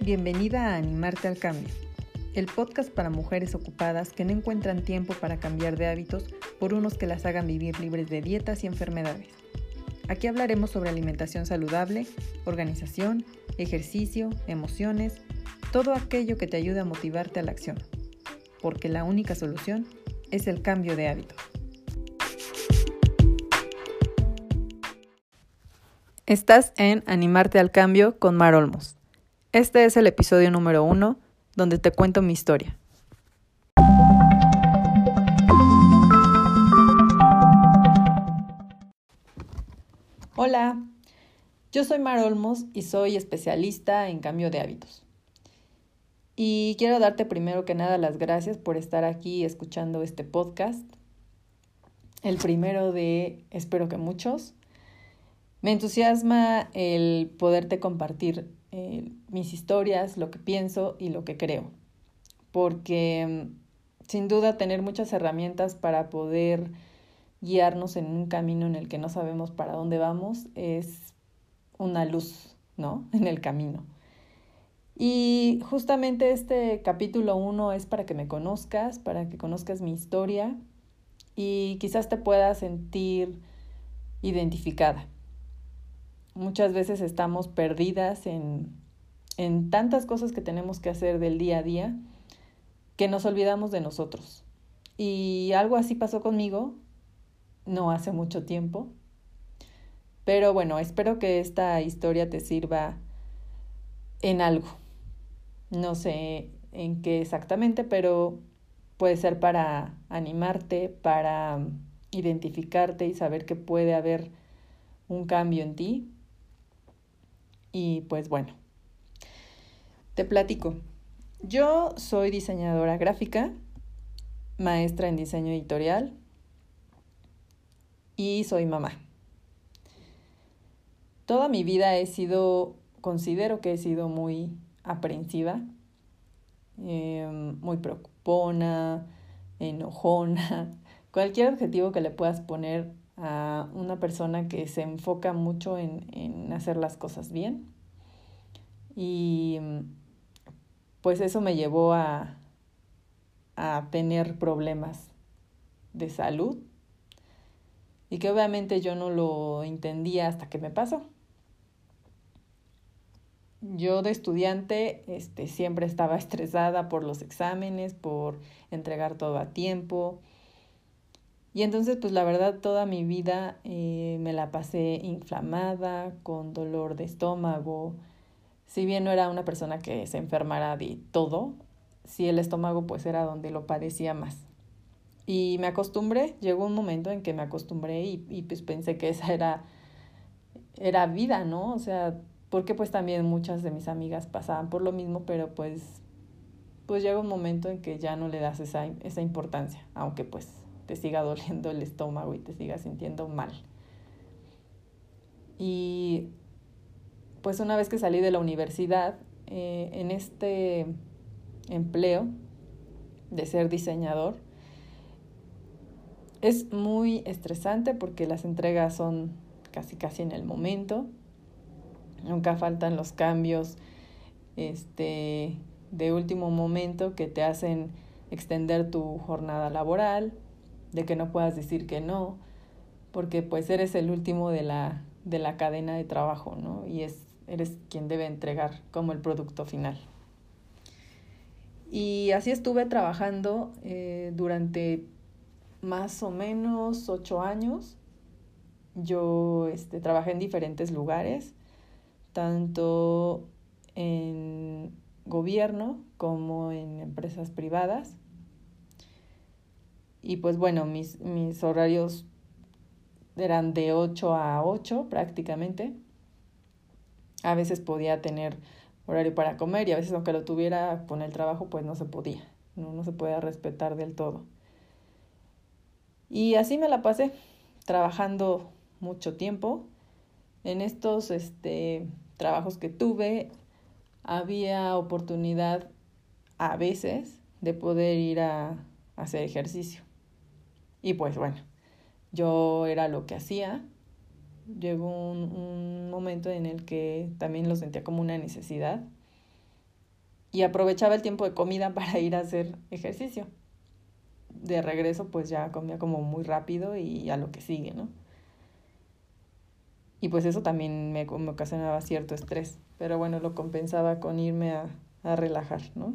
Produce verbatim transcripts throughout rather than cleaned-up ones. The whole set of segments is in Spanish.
Bienvenida a Animarte al Cambio, el podcast para mujeres ocupadas que no encuentran tiempo para cambiar de hábitos por unos que las hagan vivir libres de dietas y enfermedades. Aquí hablaremos sobre alimentación saludable, organización, ejercicio, emociones, todo aquello que te ayude a motivarte a la acción, porque la única solución es el cambio de hábitos. Estás en Animarte al Cambio con Mar Olmos. Este es el episodio número uno, donde te cuento mi historia. Hola, yo soy Mar Olmos y soy especialista en cambio de hábitos. Y quiero darte primero que nada las gracias por estar aquí escuchando este podcast. El primero de, espero que muchos. Me entusiasma el poderte compartir eh, mis historias, lo que pienso y lo que creo, porque sin duda tener muchas herramientas para poder guiarnos en un camino en el que no sabemos para dónde vamos es una luz, ¿no? En el camino. Y justamente este capítulo uno es para que me conozcas, para que conozcas mi historia y quizás te puedas sentir identificada. Muchas veces estamos perdidas en, en tantas cosas que tenemos que hacer del día a día que nos olvidamos de nosotros. Y algo así pasó conmigo, no hace mucho tiempo. Pero bueno, espero que esta historia te sirva en algo. No sé en qué exactamente, pero puede ser para animarte, para identificarte y saber que puede haber un cambio en ti. Y pues bueno, te platico. Yo soy diseñadora gráfica, maestra en diseño editorial y soy mamá. Toda mi vida he sido, considero que he sido muy aprensiva, eh, muy preocupona, enojona, cualquier adjetivo que le puedas poner a una persona que se enfoca mucho en, en hacer las cosas bien. Y pues eso me llevó a, a tener problemas de salud y que obviamente yo no lo entendía hasta que me pasó. Yo de estudiante este, siempre estaba estresada por los exámenes, por entregar todo a tiempo. Y entonces, pues la verdad, toda mi vida eh, me la pasé inflamada, con dolor de estómago. Si bien no era una persona que se enfermara de todo, sí el estómago pues era donde lo padecía más. Y me acostumbré, llegó un momento en que me acostumbré y, y pues pensé que esa era, era vida, ¿no? O sea, porque pues también muchas de mis amigas pasaban por lo mismo, pero pues, pues llega un momento en que ya no le das esa, esa importancia, aunque pues te siga doliendo el estómago y te sigas sintiendo mal. Y pues una vez que salí de la universidad, eh, en este empleo de ser diseñador, es muy estresante porque las entregas son casi casi en el momento. Nunca faltan los cambios este, de último momento que te hacen extender tu jornada laboral, de que no puedas decir que no, porque pues eres el último de la, de la cadena de trabajo, ¿no? Y es, eres quien debe entregar como el producto final. Y así estuve trabajando eh, durante más o menos ocho años. Yo este, trabajé en diferentes lugares, tanto en gobierno como en empresas privadas. Y pues bueno, mis, mis horarios eran de ocho a ocho prácticamente. A veces podía tener horario para comer y a veces aunque lo tuviera con el trabajo pues no se podía, no, no se podía respetar del todo. Y así me la pasé trabajando mucho tiempo. En estos este, trabajos que tuve había oportunidad a veces de poder ir a, a hacer ejercicio. Y pues bueno, yo era lo que hacía. Llegó un, un momento en el que también lo sentía como una necesidad. y aprovechaba el tiempo de comida para ir a hacer ejercicio. De regreso pues ya comía como muy rápido y a lo que sigue, ¿no? Y pues eso también me, me ocasionaba cierto estrés, pero bueno, lo compensaba con irme a, a relajar, ¿no?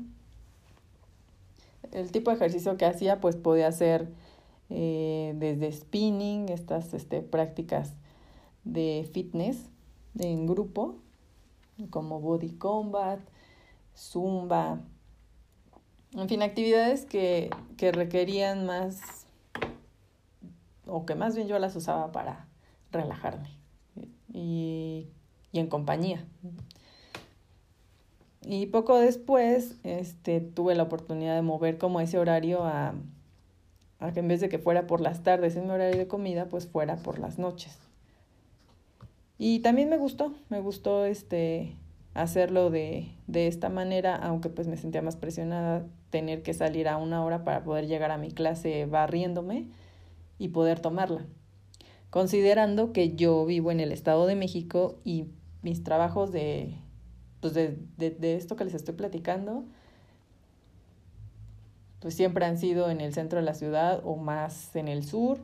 El tipo de ejercicio que hacía pues podía ser eh, desde spinning, estas este, prácticas de fitness en grupo, como body combat, zumba, en fin, actividades que, que requerían más, o que más bien yo las usaba para relajarme y, y en compañía. Y poco después este, tuve la oportunidad de mover como ese horario a, a que en vez de que fuera por las tardes en mi horario de comida, pues fuera por las noches. Y también me gustó, me gustó este, hacerlo de, de esta manera, aunque pues me sentía más presionada tener que salir a una hora para poder llegar a mi clase barriéndome y poder tomarla. Considerando que yo vivo en el Estado de México y mis trabajos de, pues de, de, de esto que les estoy platicando, pues siempre han sido en el centro de la ciudad o más en el sur.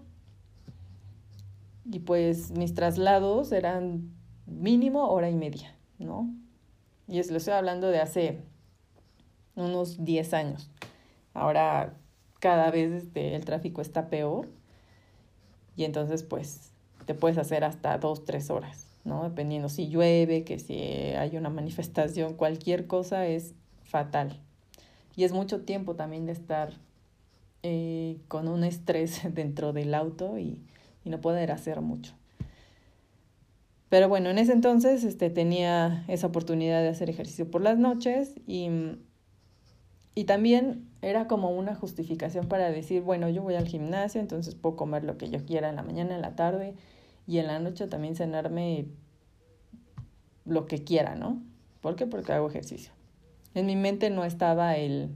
Y pues mis traslados eran mínimo hora y media, ¿no? Y eso lo estoy hablando de hace unos diez años. Ahora cada vez este, el tráfico está peor y entonces pues te puedes hacer hasta dos, tres horas, ¿no? Dependiendo si llueve, que si hay una manifestación, cualquier cosa es fatal. Y es mucho tiempo también de estar eh, con un estrés dentro del auto y, y no poder hacer mucho. Pero bueno, en ese entonces este, tenía esa oportunidad de hacer ejercicio por las noches y, y también era como una justificación para decir, bueno, yo voy al gimnasio, entonces puedo comer lo que yo quiera en la mañana, en la tarde y en la noche también cenarme lo que quiera, ¿no? ¿Por qué? Porque hago ejercicio. En mi mente no estaba el,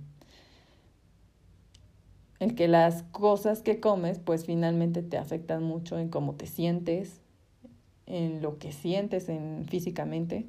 el que las cosas que comes pues finalmente te afectan mucho en cómo te sientes, en lo que sientes en, físicamente.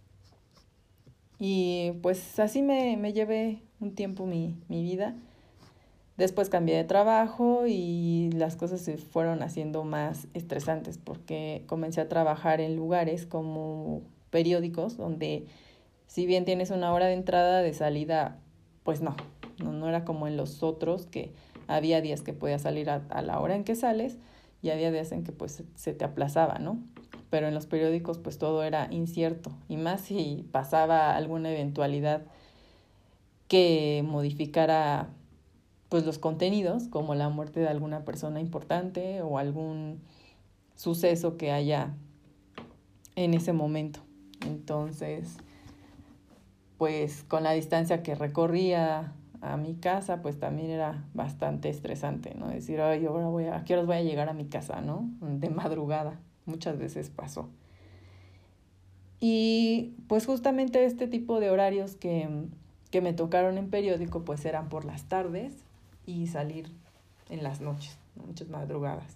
Y pues así me, me llevé un tiempo mi, mi vida. Después cambié de trabajo y las cosas se fueron haciendo más estresantes porque comencé a trabajar en lugares como periódicos donde si bien tienes una hora de entrada, de salida, pues no, no, no era como en los otros que había días que podías salir a, a la hora en que sales y había días en que pues se te aplazaba, ¿no? Pero en los periódicos pues todo era incierto y más si pasaba alguna eventualidad que modificara pues los contenidos, como la muerte de alguna persona importante o algún suceso que haya en ese momento. Entonces, pues con la distancia que recorría a mi casa, pues también era bastante estresante, ¿no? Decir, ay, ahora voy a, ¿a qué horas voy a llegar a mi casa, no? De madrugada, muchas veces pasó. Y pues justamente este tipo de horarios que, que me tocaron en periódico, pues eran por las tardes y salir en las noches, ¿no? Muchas madrugadas.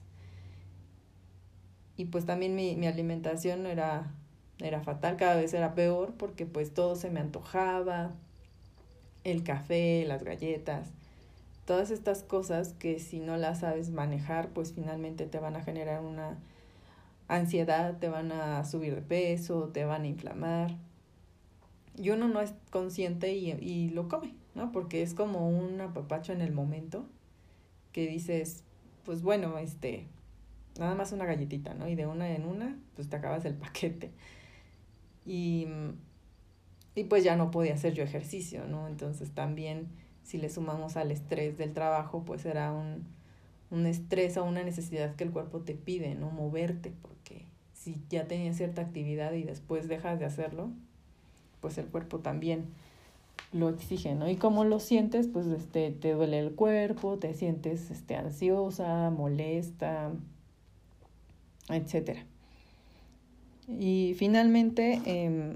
Y pues también mi, mi alimentación era, era fatal, cada vez era peor porque pues todo se me antojaba, el café, las galletas, todas estas cosas que si no las sabes manejar, pues finalmente te van a generar una ansiedad, te van a subir de peso, te van a inflamar. Y uno no es consciente y, y lo come, ¿no? Porque es como un apapacho en el momento que dices, pues bueno, este, nada más una galletita, ¿no? Y de una en una, pues te acabas el paquete. Y, y pues ya no podía hacer yo ejercicio, ¿no? Entonces también, si le sumamos al estrés del trabajo, pues era un, un estrés o una necesidad que el cuerpo te pide, ¿no? Moverte, porque si ya tenías cierta actividad y después dejas de hacerlo, pues el cuerpo también lo exige, ¿no? Y como lo sientes, pues este, te duele el cuerpo, te sientes este, ansiosa, molesta, etcétera. Y finalmente, eh,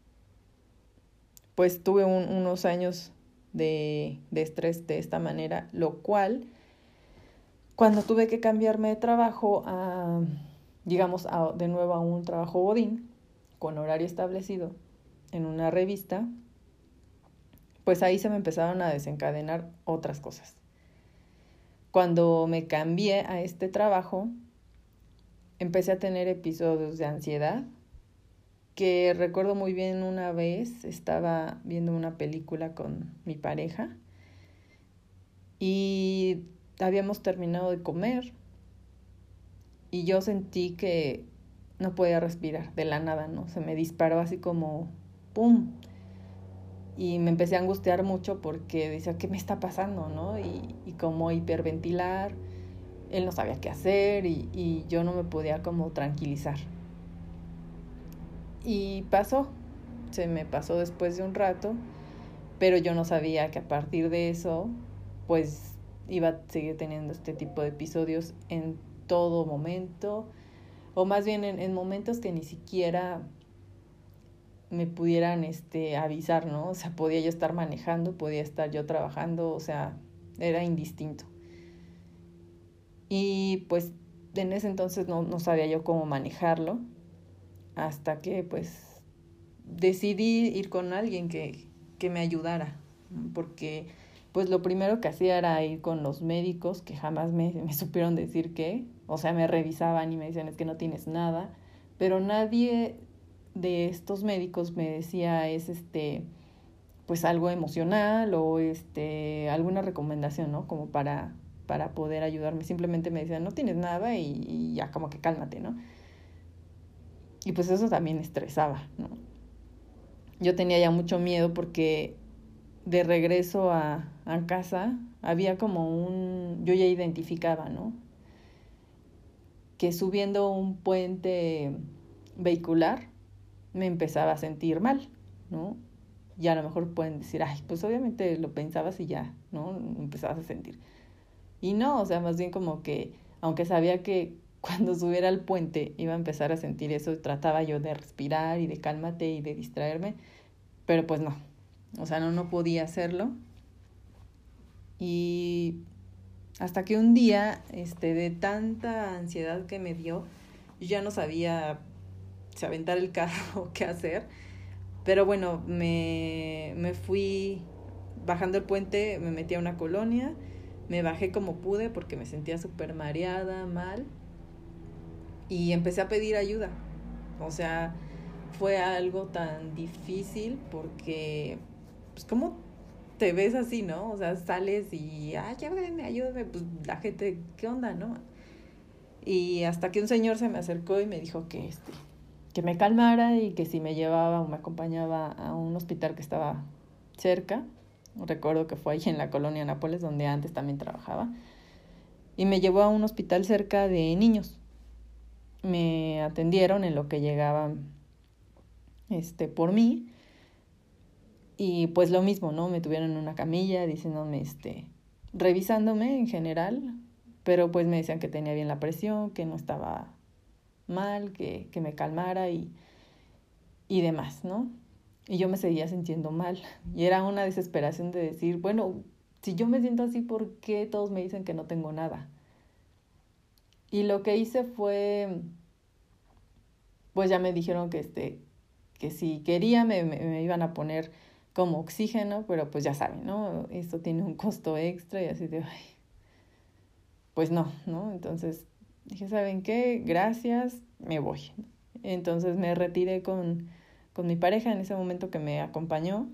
pues tuve un, unos años de, de estrés de esta manera, lo cual, cuando tuve que cambiarme de trabajo a, digamos, a, de nuevo a un trabajo godín, con horario establecido, en una revista, pues ahí se me empezaron a desencadenar otras cosas. Cuando me cambié a este trabajo, empecé a tener episodios de ansiedad, que recuerdo muy bien una vez, estaba viendo una película con mi pareja y habíamos terminado de comer y yo sentí que no podía respirar de la nada, ¿no? Se me disparó así como ¡pum! Y me empecé a angustiar mucho porque decía, ¿qué me está pasando, no? Y, y como hiperventilar, él no sabía qué hacer y, y yo no me podía como tranquilizar. Y pasó, se me pasó después de un rato, pero yo no sabía que a partir de eso, pues iba a seguir teniendo este tipo de episodios en todo momento, o más bien en, en momentos que ni siquiera me pudieran este, avisar, ¿no? O sea, podía yo estar manejando, podía estar yo trabajando, o sea, era indistinto. Y pues en ese entonces no, no sabía yo cómo manejarlo, hasta que pues decidí ir con alguien que, que me ayudara, porque pues lo primero que hacía era ir con los médicos, que jamás me, me supieron decir qué, o sea, me revisaban y me decían, es que no tienes nada, pero nadie de estos médicos me decía, es este, pues algo emocional o este, alguna recomendación, ¿no? Como para, para poder ayudarme. Simplemente me decían, no tienes nada y, y ya como que cálmate, ¿no? Y pues eso también estresaba, ¿no? Yo tenía ya mucho miedo porque de regreso a, a casa había como un, yo ya identificaba, ¿no? Que subiendo un puente vehicular me empezaba a sentir mal, ¿no? Y a lo mejor pueden decir, ay, pues obviamente lo pensabas y ya, ¿no? Empezabas a sentir. Y no, o sea, más bien como que, aunque sabía que cuando subiera al puente iba a empezar a sentir eso, trataba yo de respirar y de cálmate y de distraerme, pero pues no, o sea, no, no podía hacerlo. Y hasta que un día, este, de tanta ansiedad que me dio, yo ya no sabía si aventar el carro o qué hacer. Pero bueno, me, me fui bajando el puente, me metí a una colonia, me bajé como pude porque me sentía súper mareada, mal, y empecé a pedir ayuda. O sea, fue algo tan difícil porque, pues, ¿cómo te ves así, no? O sea, sales y, ay, ayúdame, ayúdame, pues la gente, ¿qué onda, no? Y hasta que un señor se me acercó y me dijo que, este, que me calmara y que si me llevaba o me acompañaba a un hospital que estaba cerca. Recuerdo que fue ahí en la colonia Nápoles, donde antes también trabajaba. Y me llevó a un hospital cerca de niños. Me atendieron en lo que llegaban este, por mí. Y pues lo mismo, ¿no? Me tuvieron en una camilla diciéndome, este, revisándome en general. Pero pues me decían que tenía bien la presión, que no estaba mal, que, que me calmara y, y demás, ¿no? Y yo me seguía sintiendo mal. Y era una desesperación de decir, bueno, si yo me siento así, ¿por qué todos me dicen que no tengo nada? Y lo que hice fue, pues ya me dijeron que, este, que si quería me, me, me iban a poner como oxígeno, pero pues ya saben, ¿no? Esto tiene un costo extra y así de, ay, pues no, ¿no? Entonces dije, ¿saben qué? Gracias, me voy. Entonces me retiré con, con mi pareja en ese momento que me acompañó.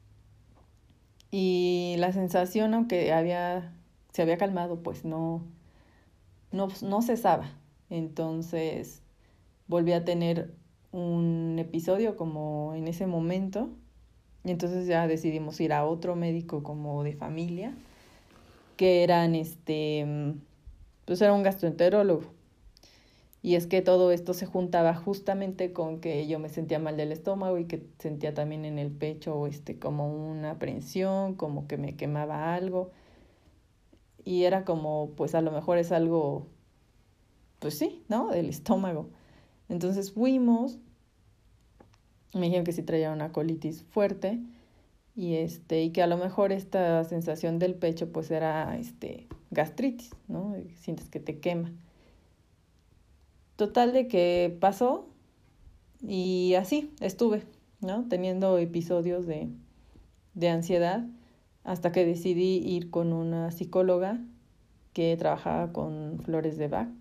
Y la sensación, aunque había, se había calmado, pues no, no, no cesaba. Entonces volví a tener un episodio como en ese momento. Y entonces ya decidimos ir a otro médico como de familia, que eran este, pues era un gastroenterólogo. Y es que todo esto se juntaba justamente con que yo me sentía mal del estómago y que sentía también en el pecho este, como una aprensión, como que me quemaba algo. Y era como, pues a lo mejor es algo, pues sí, ¿no? Del estómago. Entonces fuimos, me dijeron que sí traía una colitis fuerte y, este, y que a lo mejor esta sensación del pecho pues era este, gastritis, ¿no? Sientes que te quema. Total de que pasó y así estuve, ¿no? Teniendo episodios de, de ansiedad hasta que decidí ir con una psicóloga que trabajaba con flores de Bach.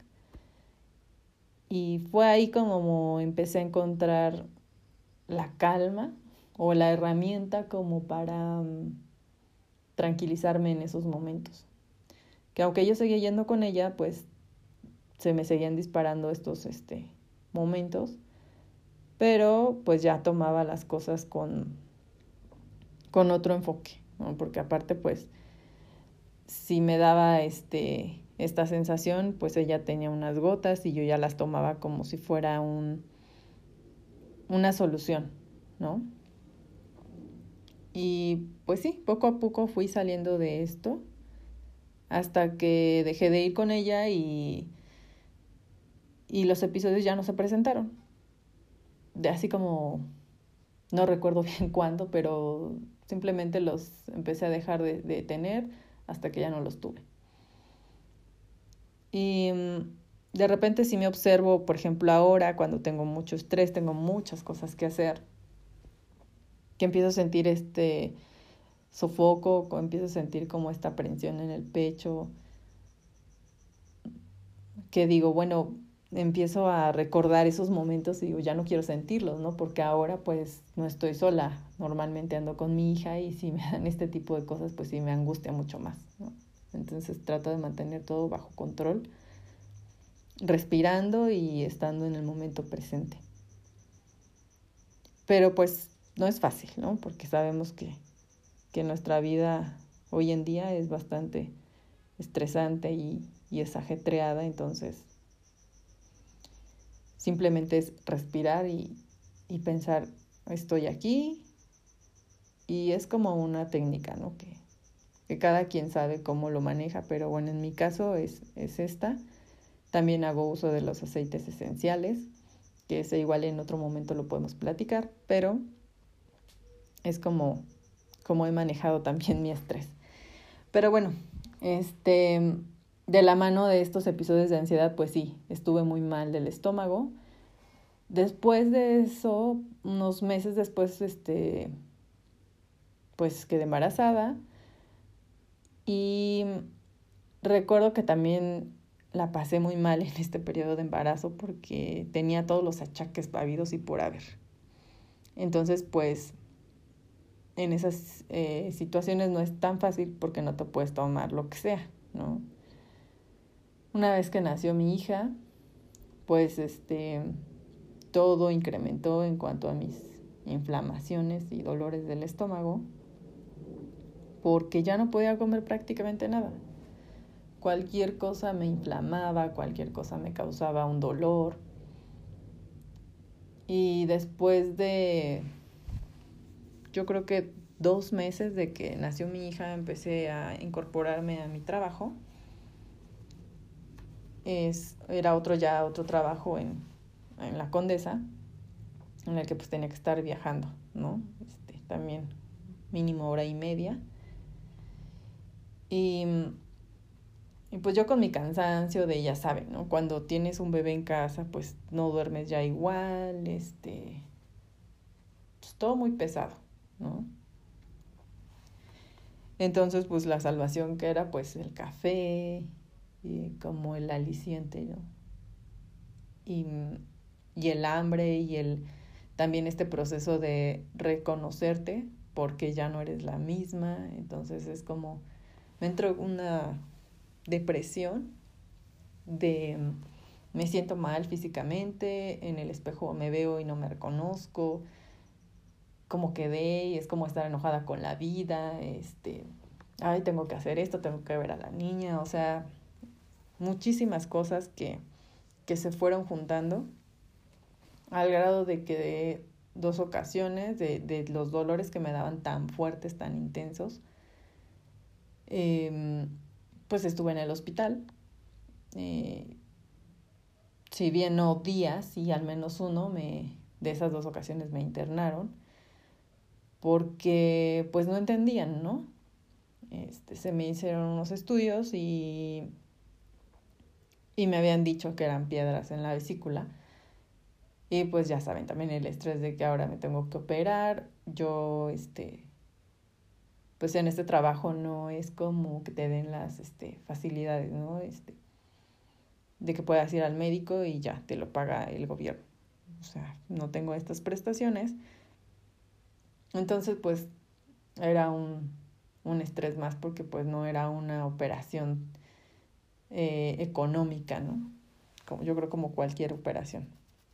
Y fue ahí como empecé a encontrar la calma o la herramienta como para um, tranquilizarme en esos momentos. Que aunque yo seguía yendo con ella, pues se me seguían disparando estos este, momentos, pero pues ya tomaba las cosas con, con otro enfoque, ¿no? Porque aparte pues si me daba este, esta sensación, pues ella tenía unas gotas y yo ya las tomaba como si fuera un, una solución, ¿no? Y pues sí, poco a poco fui saliendo de esto hasta que dejé de ir con ella y, y los episodios ya no se presentaron. De así como, no recuerdo bien cuándo, pero simplemente los empecé a dejar de, de tener hasta que ya no los tuve. Y de repente si me observo, por ejemplo, ahora cuando tengo mucho estrés, tengo muchas cosas que hacer, que empiezo a sentir este sofoco, empiezo a sentir como esta presión en el pecho, que digo, bueno, empiezo a recordar esos momentos y digo, ya no quiero sentirlos, ¿no? Porque ahora pues no estoy sola, normalmente ando con mi hija y si me dan este tipo de cosas, pues sí me angustia mucho más, ¿no? Entonces trato de mantener todo bajo control, respirando y estando en el momento presente. Pero pues no es fácil, ¿no? Porque sabemos que, que nuestra vida hoy en día es bastante estresante y, y es ajetreada, entonces simplemente es respirar y, y pensar, estoy aquí, y es como una técnica, ¿no? Que, que cada quien sabe cómo lo maneja, pero bueno, en mi caso es, es esta. También hago uso de los aceites esenciales, que ese igual en otro momento lo podemos platicar, pero es como, como he manejado también mi estrés. Pero bueno, este, de la mano de estos episodios de ansiedad, pues sí, estuve muy mal del estómago. Después de eso, unos meses después, este, pues quedé embarazada y recuerdo que también la pasé muy mal en este periodo de embarazo porque tenía todos los achaques habidos y por haber. Entonces, pues, en esas eh, situaciones no es tan fácil porque no te puedes tomar lo que sea, ¿no? Una vez que nació mi hija, pues, este, todo incrementó en cuanto a mis inflamaciones y dolores del estómago porque ya no podía comer prácticamente nada. Cualquier cosa me inflamaba, cualquier cosa me causaba un dolor. Y después de, yo creo que dos meses de que nació mi hija, empecé a incorporarme a mi trabajo. Es, era otro ya, otro trabajo en, en la Condesa, en el que pues tenía que estar viajando, ¿no? Este, también mínimo hora y media. Y, y pues yo con mi cansancio de, ya saben, ¿no? Cuando tienes un bebé en casa, pues no duermes ya igual, este, pues todo muy pesado, ¿no? Entonces, pues la salvación que era, pues el café, y como el aliciente, ¿no? Y, y el hambre y el también este proceso de reconocerte porque ya no eres la misma. Entonces es como, me entró una depresión de me siento mal físicamente, en el espejo me veo y no me reconozco, cómo quedé, y es como estar enojada con la vida, este, ay, tengo que hacer esto, tengo que ver a la niña, o sea, muchísimas cosas que, que se fueron juntando al grado de que de dos ocasiones de, de los dolores que me daban tan fuertes, tan intensos, eh, pues estuve en el hospital. Eh, si bien no días, y al menos uno me, de esas dos ocasiones me internaron, porque pues no entendían, ¿no? Este, se me hicieron unos estudios y, y me habían dicho que eran piedras en la vesícula. Y pues ya saben, también el estrés de que ahora me tengo que operar. Yo, este, pues en este trabajo no es como que te den las este, facilidades, ¿no? Este, de que puedas ir al médico y ya, te lo paga el gobierno. O sea, no tengo estas prestaciones. Entonces, pues, era un, un estrés más porque pues no era una operación eh, económica, ¿no? Como, yo creo como cualquier operación.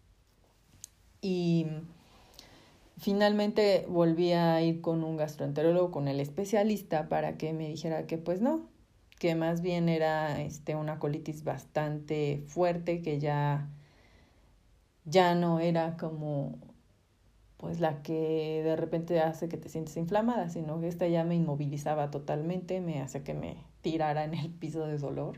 Y finalmente volví a ir con un gastroenterólogo, con el especialista, para que me dijera que pues no, que más bien era este, una colitis bastante fuerte, que ya, ya no era como pues la que de repente hace que te sientes inflamada, sino que esta ya me inmovilizaba totalmente, me hace que me tirara en el piso de dolor.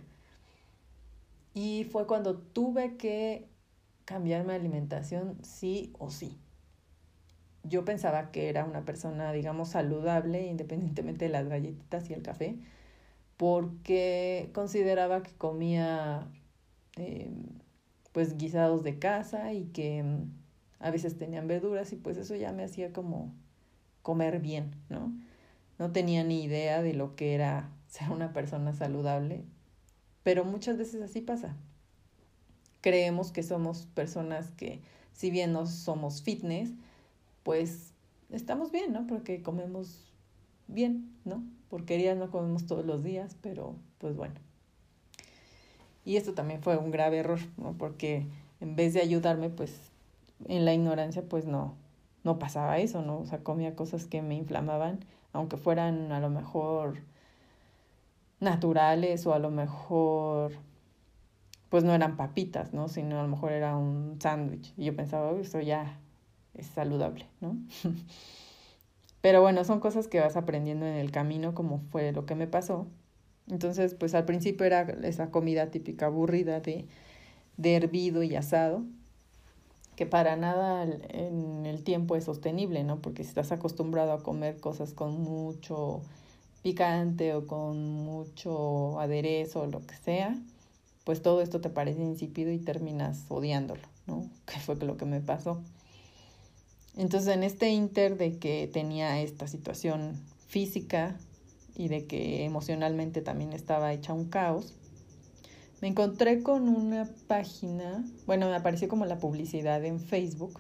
Y fue cuando tuve que cambiar mi alimentación sí o sí. Yo pensaba que era una persona, digamos, saludable, independientemente de las galletitas y el café, porque consideraba que comía eh, pues guisados de casa y que a veces tenían verduras y pues eso ya me hacía como comer bien, ¿no? No tenía ni idea de lo que era ser una persona saludable, pero muchas veces así pasa. Creemos que somos personas que, si bien no somos fitness, pues estamos bien, ¿no? Porque comemos bien, ¿no? Porquerías no comemos todos los días, pero pues bueno. Y esto también fue un grave error, ¿no? Porque en vez de ayudarme, pues en la ignorancia, pues no, no pasaba eso, ¿no? O sea, comía cosas que me inflamaban, aunque fueran a lo mejor naturales o a lo mejor pues no eran papitas, ¿no? Sino a lo mejor era un sándwich. Y yo pensaba, oh, eso ya es saludable, ¿no? Pero bueno, son cosas que vas aprendiendo en el camino, como fue lo que me pasó. Entonces, pues al principio era esa comida típica aburrida de, de hervido y asado, que para nada en el tiempo es sostenible, ¿no? Porque si estás acostumbrado a comer cosas con mucho picante o con mucho aderezo o lo que sea, pues todo esto te parece insípido y terminas odiándolo, ¿no? Que fue lo que me pasó. Entonces, en este inter de que tenía esta situación física y de que emocionalmente también estaba hecha un caos, me encontré con una página, bueno, me apareció como la publicidad en Facebook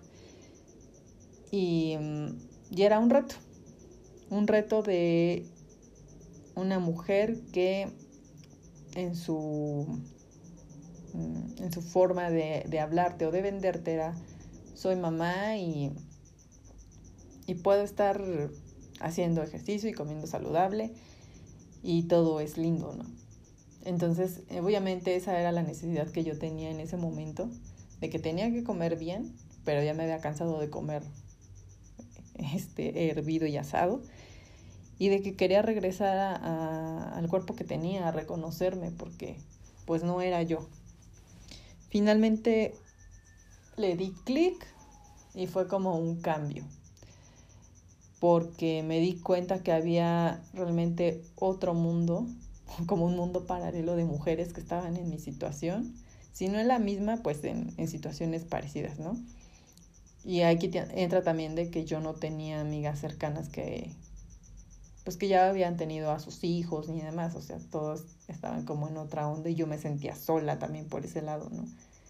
y, y era un reto, un reto de una mujer que en su en su forma de, de hablarte o de venderte era soy mamá y, y puedo estar haciendo ejercicio y comiendo saludable y todo es lindo, ¿no? Entonces, obviamente esa era la necesidad que yo tenía en ese momento, de que tenía que comer bien, pero ya me había cansado de comer este hervido y asado, y de que quería regresar a, a, al cuerpo que tenía, a reconocerme, porque pues no era yo. Finalmente le di clic y fue como un cambio, porque me di cuenta que había realmente otro mundo, como un mundo paralelo de mujeres que estaban en mi situación, si no en la misma, pues en, en situaciones parecidas, ¿no? Y aquí entra también de que yo no tenía amigas cercanas que, pues que ya habían tenido a sus hijos ni demás, o sea, todos estaban como en otra onda y yo me sentía sola también por ese lado, ¿no?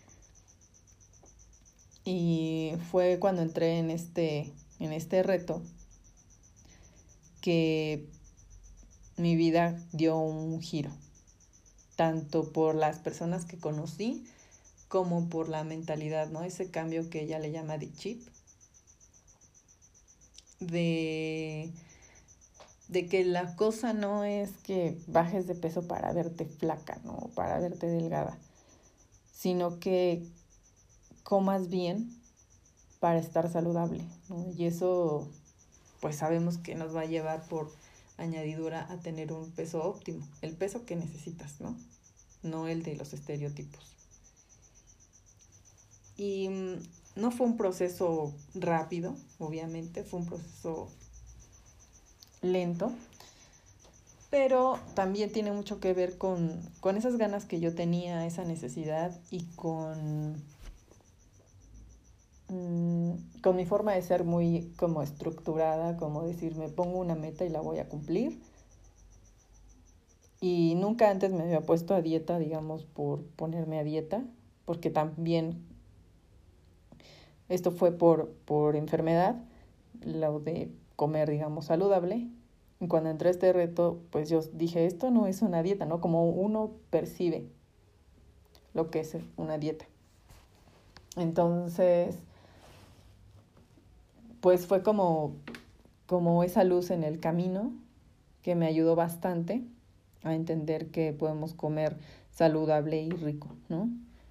Y fue cuando entré en este, en este reto que mi vida dio un giro, tanto por las personas que conocí como por la mentalidad, ¿no? Ese cambio que ella le llama de chip, de, de que la cosa no es que bajes de peso para verte flaca, ¿no? Para verte delgada, sino que comas bien para estar saludable, ¿no? Y eso, pues sabemos que nos va a llevar por añadidura a tener un peso óptimo, el peso que necesitas, ¿no? No el de los estereotipos. Y no fue un proceso rápido, obviamente, fue un proceso lento, pero también tiene mucho que ver con, con esas ganas que yo tenía, esa necesidad y con, con mi forma de ser muy como estructurada, como decir, me pongo una meta y la voy a cumplir. Y nunca antes me había puesto a dieta, digamos, por ponerme a dieta, porque también esto fue por, por enfermedad, lo de comer, digamos, saludable. Y cuando entré a este reto, pues yo dije, esto no es una dieta, ¿no? Como uno percibe lo que es una dieta. Entonces, pues fue como, como esa luz en el camino que me ayudó bastante a entender que podemos comer saludable y rico, ¿no?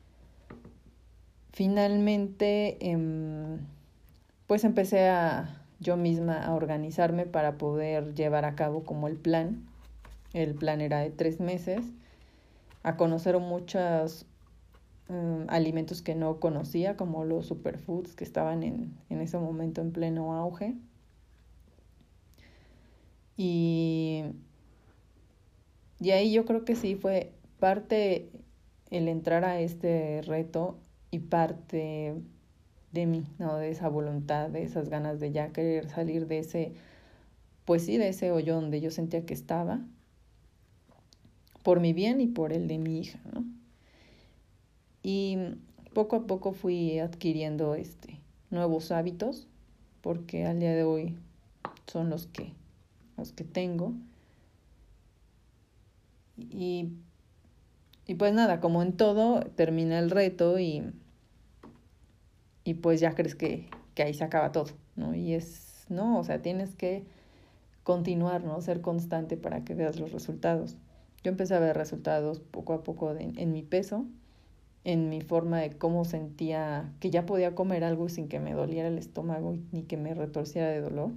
Finalmente, eh, pues empecé a yo misma a organizarme para poder llevar a cabo como el plan. El plan era de tres meses, a conocer muchos um, alimentos que no conocía, como los superfoods que estaban en, en ese momento en pleno auge. Y, y ahí yo creo que sí fue parte el entrar a este reto y parte de mí, ¿no? De esa voluntad, de esas ganas de ya querer salir de ese, pues sí, de ese hoyo donde yo sentía que estaba, por mi bien y por el de mi hija, ¿no? Y poco a poco fui adquiriendo este, nuevos hábitos, porque al día de hoy son los que, los que tengo. Y, y pues nada, como en todo, termina el reto y, y pues ya crees que, que ahí se acaba todo, ¿no? Y es, no, o sea, tienes que continuar, ¿no? Ser constante para que veas los resultados. Yo empecé a ver resultados poco a poco de, en mi peso, en mi forma de cómo sentía que ya podía comer algo sin que me doliera el estómago ni que me retorciera de dolor.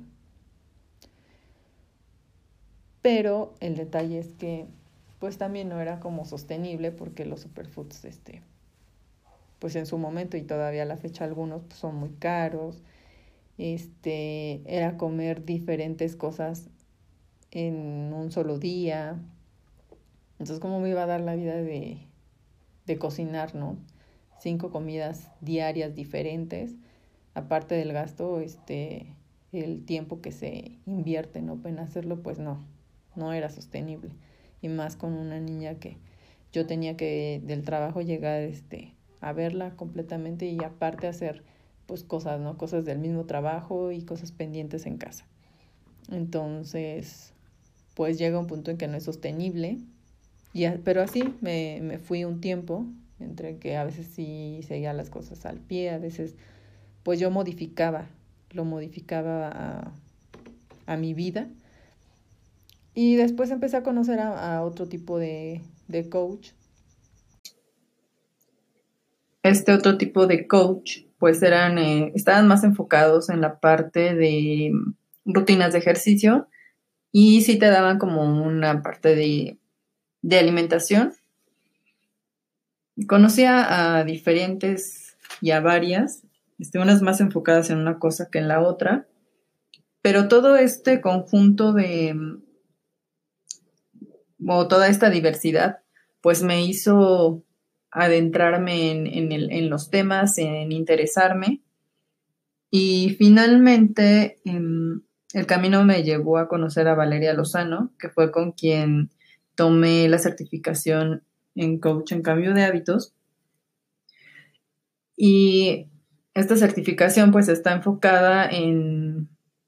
Pero el detalle es que pues también no era como sostenible porque los superfoods, este, pues en su momento y todavía a la fecha algunos pues son muy caros. Este, era comer diferentes cosas en un solo día. Entonces, ¿cómo me iba a dar la vida de, de cocinar, ¿no? Cinco comidas diarias diferentes, aparte del gasto, este, el tiempo que se invierte, ¿no? En hacerlo, pues no, no era sostenible. Y más con una niña que yo tenía que del trabajo llegar, este, a verla completamente y aparte hacer, pues cosas, ¿no? Cosas del mismo trabajo y cosas pendientes en casa. Entonces, pues llega un punto en que no es sostenible. Y, pero así me, me fui un tiempo, entre que a veces sí seguía las cosas al pie, a veces pues yo modificaba, lo modificaba a, a mi vida. Y después empecé a conocer a, a otro tipo de, de coach. Este otro tipo de coach pues eran, eh, estaban más enfocados en la parte de rutinas de ejercicio y sí te daban como una parte de, de alimentación. Conocía a diferentes y a varias, este, unas más enfocadas en una cosa que en la otra, pero todo este conjunto de, o toda esta diversidad, pues me hizo adentrarme en, en, el, en los temas, en interesarme, y finalmente eh, el camino me llevó a conocer a Valeria Lozano, que fue con quien tomé la certificación en coach en cambio de hábitos. Y esta certificación pues está enfocada en,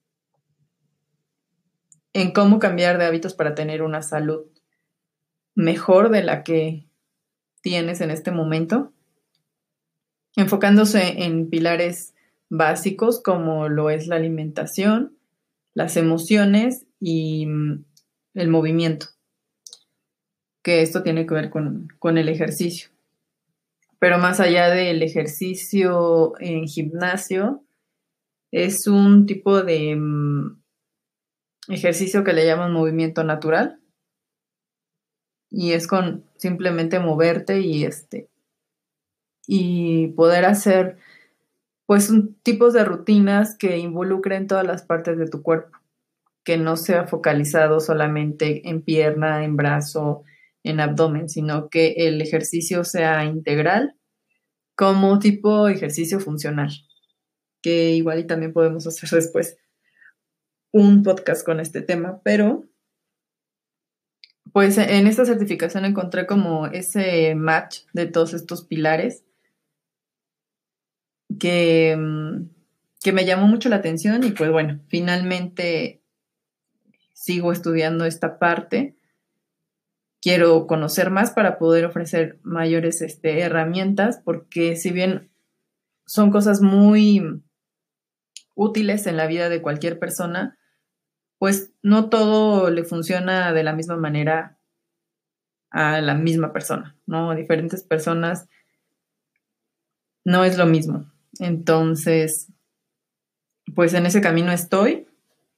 en cómo cambiar de hábitos para tener una salud mejor de la que tienes en este momento, enfocándose en pilares básicos como lo es la alimentación, las emociones y el movimiento, que esto tiene que ver con, con el ejercicio. Pero más allá del ejercicio en gimnasio, es un tipo de um, ejercicio que le llaman movimiento natural y es con simplemente moverte y este y poder hacer pues un, tipos de rutinas que involucren todas las partes de tu cuerpo, que no sea focalizado solamente en pierna, en brazo, en abdomen, sino que el ejercicio sea integral como tipo ejercicio funcional, que igual y también podemos hacer después un podcast con este tema, pero pues en esta certificación encontré como ese match de todos estos pilares que, que me llamó mucho la atención y pues bueno, finalmente sigo estudiando esta parte. Quiero conocer más para poder ofrecer mayores este, herramientas, porque si bien son cosas muy útiles en la vida de cualquier persona, pues no todo le funciona de la misma manera a la misma persona, ¿no? A diferentes personas no es lo mismo. Entonces, pues en ese camino estoy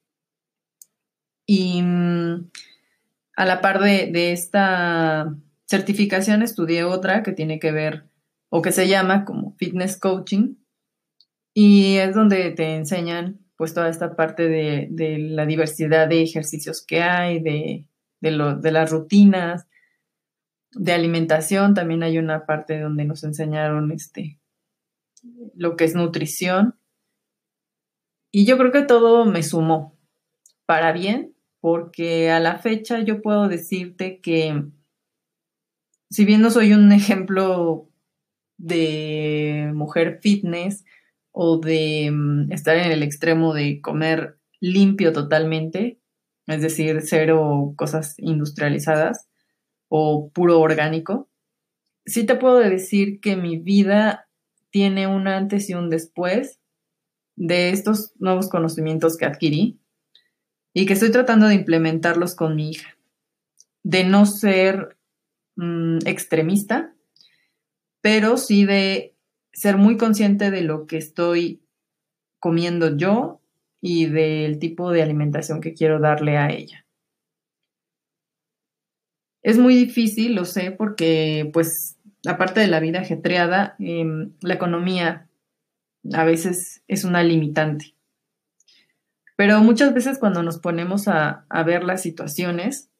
y mm, a la par de, de esta certificación estudié otra que tiene que ver o que se llama como fitness coaching y es donde te enseñan pues toda esta parte de, de la diversidad de ejercicios que hay, de, de, lo, de las rutinas, de alimentación. También hay una parte donde nos enseñaron este, lo que es nutrición. Y yo creo que todo me sumó para bien, porque a la fecha yo puedo decirte que si bien no soy un ejemplo de mujer fitness o de mm, estar en el extremo de comer limpio totalmente, es decir, cero cosas industrializadas o puro orgánico, sí te puedo decir que mi vida tiene un antes y un después de estos nuevos conocimientos que adquirí y que estoy tratando de implementarlos con mi hija, de no ser mmm, extremista, pero sí de ser muy consciente de lo que estoy comiendo yo y del tipo de alimentación que quiero darle a ella. Es muy difícil, lo sé, porque pues aparte de la vida ajetreada, eh, la economía a veces es una limitante. Pero muchas veces cuando nos ponemos a, a ver las situaciones,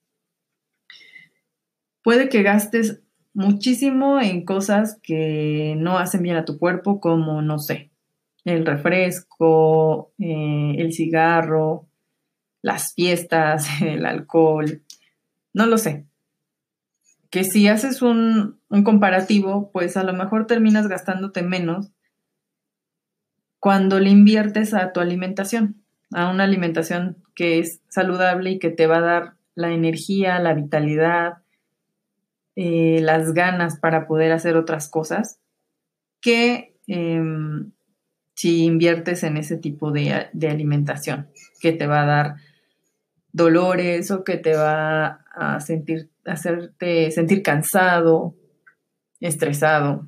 puede que gastes muchísimo en cosas que no hacen bien a tu cuerpo, como, no sé, el refresco, eh, el cigarro, las fiestas, el alcohol, no lo sé. Que si haces un, un comparativo, pues a lo mejor terminas gastándote menos cuando le inviertes a tu alimentación, a una alimentación que es saludable y que te va a dar la energía, la vitalidad, eh, las ganas para poder hacer otras cosas, que eh, si inviertes en ese tipo de, de alimentación, que te va a dar dolores o que te va a sentir, hacerte sentir cansado, estresado.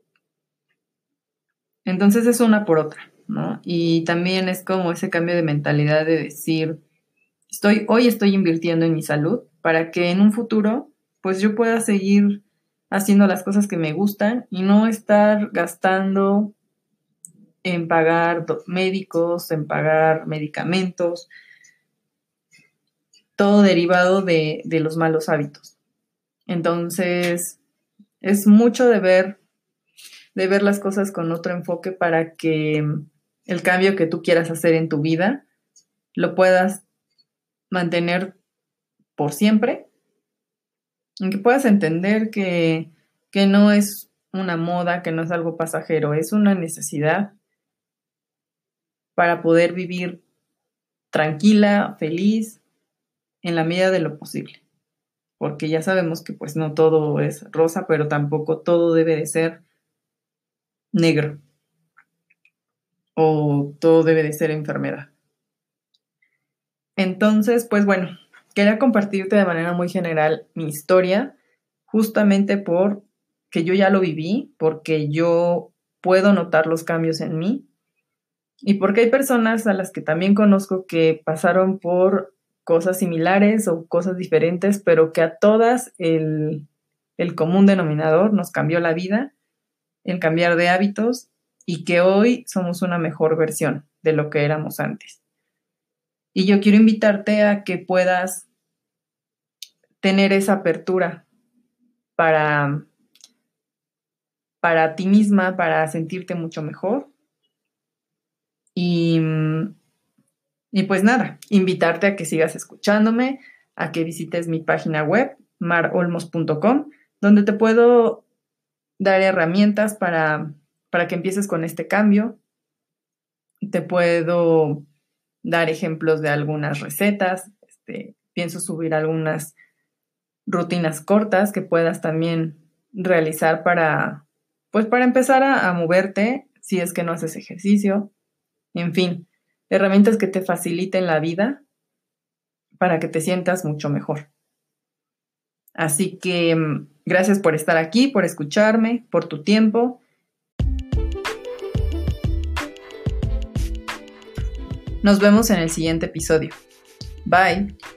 Entonces es una por otra, ¿no? Y también es como ese cambio de mentalidad de decir, estoy, hoy estoy invirtiendo en mi salud para que en un futuro, pues yo pueda seguir haciendo las cosas que me gustan y no estar gastando en pagar médicos, en pagar medicamentos, todo derivado de, de los malos hábitos. Entonces, es mucho de ver, de ver las cosas con otro enfoque para que el cambio que tú quieras hacer en tu vida lo puedas mantener por siempre, y que puedas entender que, que no es una moda, que no es algo pasajero, es una necesidad para poder vivir tranquila, feliz, en la medida de lo posible. Porque ya sabemos que pues no todo es rosa, pero tampoco todo debe de ser negro o todo debe de ser enfermedad. Entonces, pues bueno, quería compartirte de manera muy general mi historia, justamente por que yo ya lo viví, porque yo puedo notar los cambios en mí y porque hay personas a las que también conozco que pasaron por cosas similares o cosas diferentes, pero que a todas el, el común denominador nos cambió la vida, el cambiar de hábitos y que hoy somos una mejor versión de lo que éramos antes. Y yo quiero invitarte a que puedas tener esa apertura para, para ti misma, para sentirte mucho mejor Y pues nada, invitarte a que sigas escuchándome, a que visites mi página web, mar olmos punto com, donde te puedo dar herramientas para, para que empieces con este cambio. Te puedo dar ejemplos de algunas recetas. Este, pienso subir algunas rutinas cortas que puedas también realizar para, pues para empezar a, a moverte si es que no haces ejercicio. En fin, herramientas que te faciliten la vida para que te sientas mucho mejor. Así que gracias por estar aquí, por escucharme, por tu tiempo. Nos vemos en el siguiente episodio. Bye.